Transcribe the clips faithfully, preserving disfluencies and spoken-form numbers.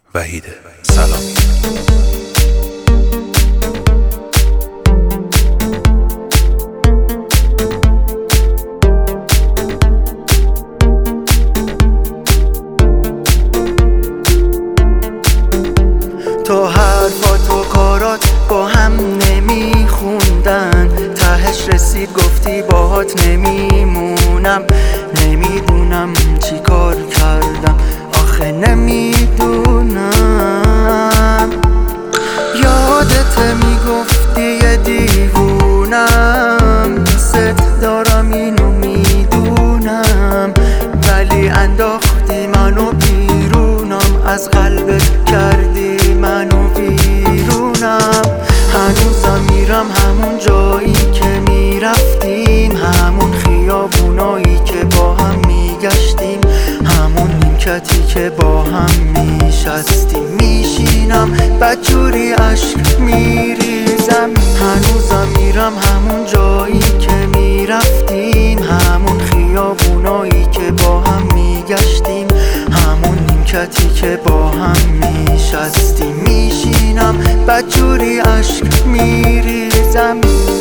وحید سلامی. تو حرفات و کارات با هم نمیخوندن، تهش رسید گفتی باهات نمیمونم. نمیدونم چی کار کردم، آخه نمیدونم. یادت میگفتی یه دیوونم، دوست دارم اینو میدونم، ولی انداختی منو بیرونم، از قلبت کردی منو بیرونم. هنوزم میرم همون جایی که میرفتیم، همون خیابونایی که با هم میگشتیم، همون نیمکتی که با هم میشستیم. میشینم بدجوری عشق میریزم، هنوزم میرم همون جایی که میرفتیم، همون خیابونایی که با هم میگشتیم، همون نیمکتی که با هم میشستیم. میشینم بدجوری عشق میریزم.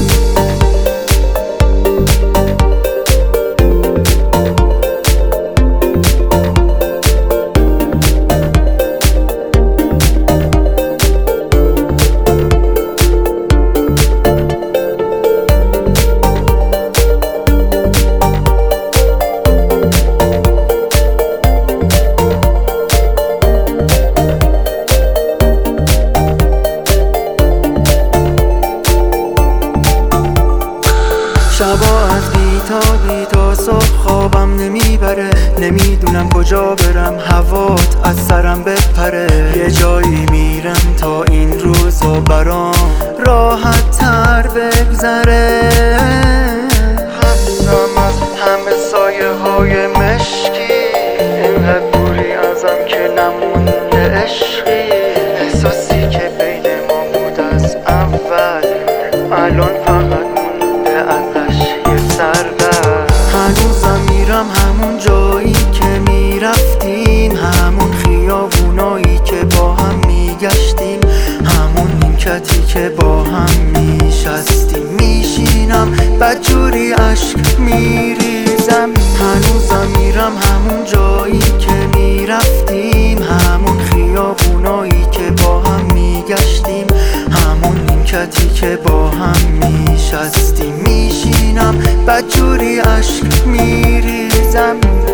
شبا از بیتابی تا صبح خوابم نمیبره، نمیدونم کجا برم هوات از سرم بپره. یه جایی میرم تا این روزا برام راحت تر بگذره. هستم از همه سایه های مشکی، اینقدر دوری ازم که نمونده عشقی. احساسی که بین ما بود از اول، الان فقط هنوزم میرم همون جایی که میرفتیم، همون خیابونایی که با هم میگشتیم، همون نیمکتی که با هم میشستیم. میشینم بدجوری عشق میریزم، هنوزم میرم همون جایی که میرفتیم، همون خیابونایی که با هم میگشتیم، همون نیمکتی که با هم میشستیم. میشینم بدجوری عشق میریزم.